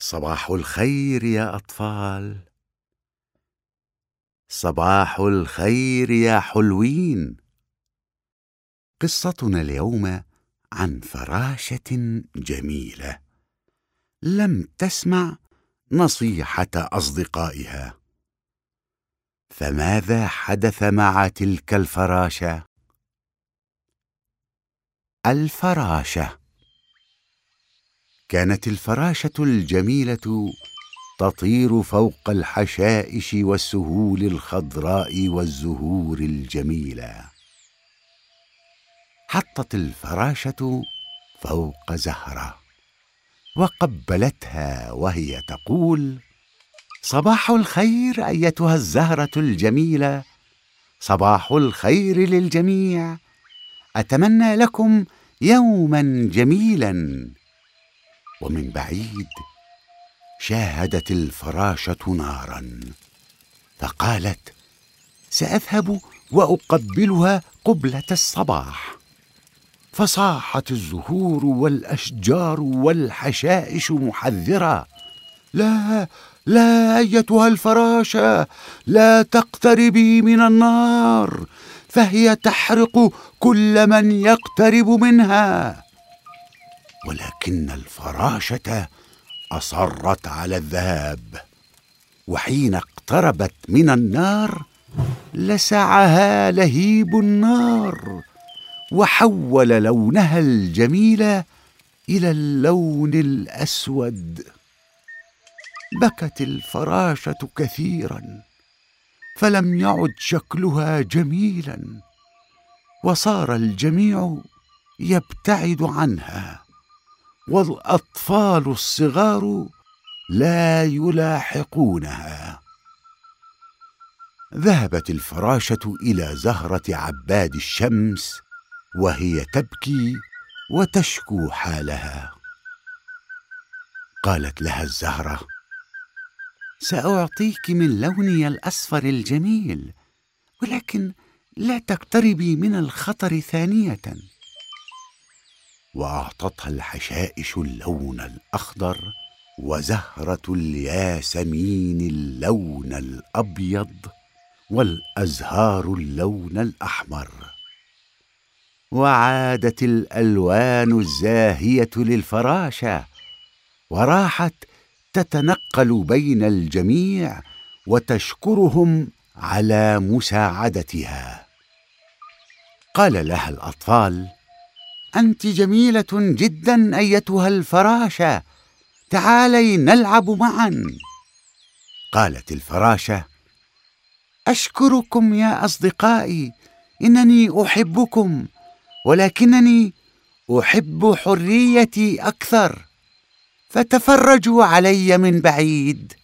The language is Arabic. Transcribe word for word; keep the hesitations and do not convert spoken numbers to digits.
صباح الخير يا أطفال. صباح الخير يا حلوين. قصتنا اليوم عن فراشة جميلة لم تسمع نصيحة أصدقائها. فماذا حدث مع تلك الفراشة؟ الفراشة. كانت الفراشة الجميلة تطير فوق الحشائش والسهول الخضراء والزهور الجميلة. حطت الفراشة فوق زهرة وقبلتها وهي تقول: صباح الخير أيتها الزهرة الجميلة، صباح الخير للجميع، أتمنى لكم يوما جميلا. ومن بعيد شاهدت الفراشة نارا، فقالت: سأذهب وأقبلها قبلة الصباح. فصاحت الزهور والأشجار والحشائش محذرة: لا لا أيتها الفراشة، لا تقتربي من النار، فهي تحرق كل من يقترب منها. ولكن الفراشة أصرت على الذهاب، وحين اقتربت من النار لسعها لهيب النار وحول لونها الجميل إلى اللون الأسود. بكت الفراشة كثيرا، فلم يعد شكلها جميلا، وصار الجميع يبتعد عنها، والأطفال الصغار لا يلاحقونها. ذهبت الفراشة إلى زهرة عباد الشمس وهي تبكي وتشكو حالها. قالت لها الزهرة: سأعطيك من لوني الأصفر الجميل، ولكن لا تقتربي من الخطر ثانية. وأعطتها الحشائش اللون الأخضر، وزهرة الياسمين اللون الأبيض، والأزهار اللون الأحمر. وعادت الألوان الزاهية للفراشة، وراحت تتنقل بين الجميع وتشكرهم على مساعدتها. قال لها الأطفال: أنت جميلة جدا أيتها الفراشة، تعالي نلعب معا. قالت الفراشة: أشكركم يا أصدقائي، إنني أحبكم، ولكنني أحب حريتي أكثر، فتفرجوا علي من بعيد.